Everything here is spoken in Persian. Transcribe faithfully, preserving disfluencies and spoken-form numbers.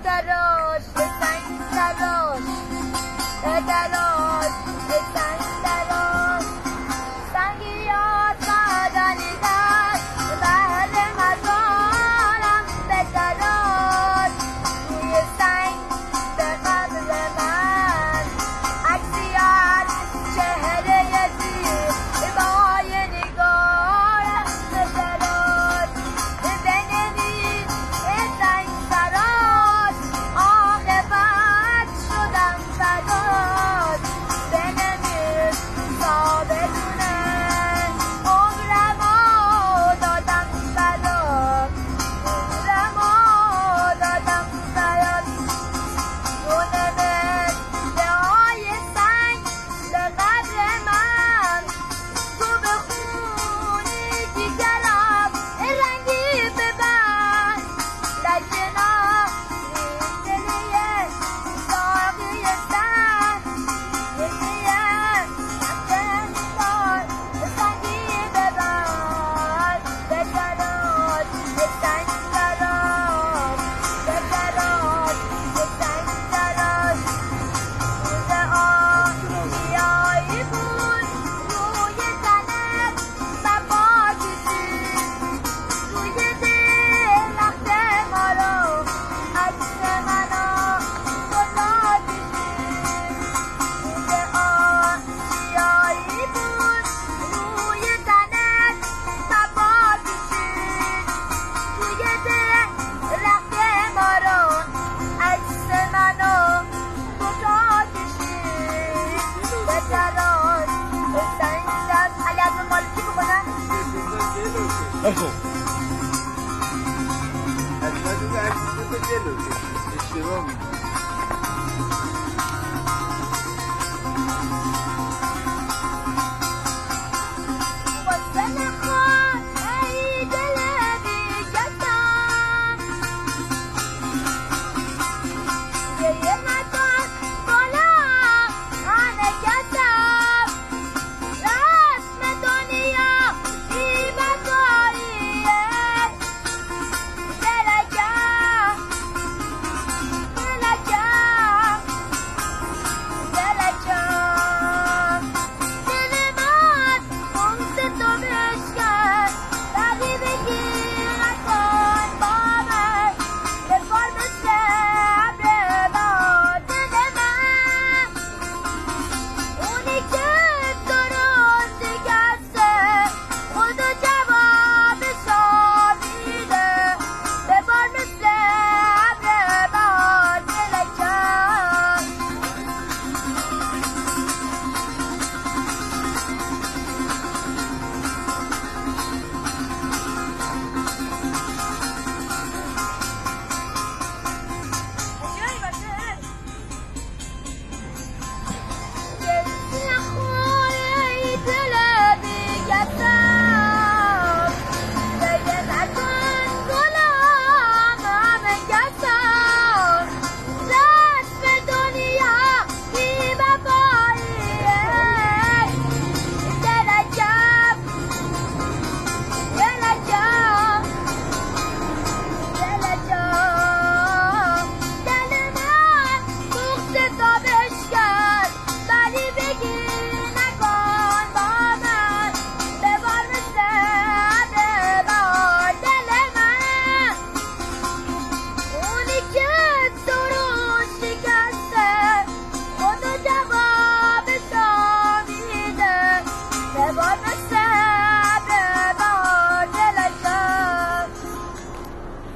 تراش به سنگ تراش به تراش به سنگ تراش سنگیات بدنی در بهر مزارم به تراش روی سنگ به قبر من عکسی از چهره زیبای نگارم به تراش بنویس سنگ تراش عاقبت شدم فداش بنویس تا بدونه عمرمو دادم فدا عمرمو دادم فدا تو نوشت دعای سنگ به قبر من تو بخونی دیگرم رنگی ببند در کنار ریزلیه ساقی سنگ ریزلیه نفتار سنگی ببند به تراش به سنگ تراش به تراش به سنگ تراش روز آسیایی بود روی تنت صفا کشید روی درخت ما رو عکس منو خدا کشید روز آسیایی بود روی تنت صفا کشید روی درخت ما رو عکس منو خدا کشید به تراش به سنگ تراش علی از اون مالکی بکنم بخون از من دیگه عکس تو جلو اشتباه می‌کنی.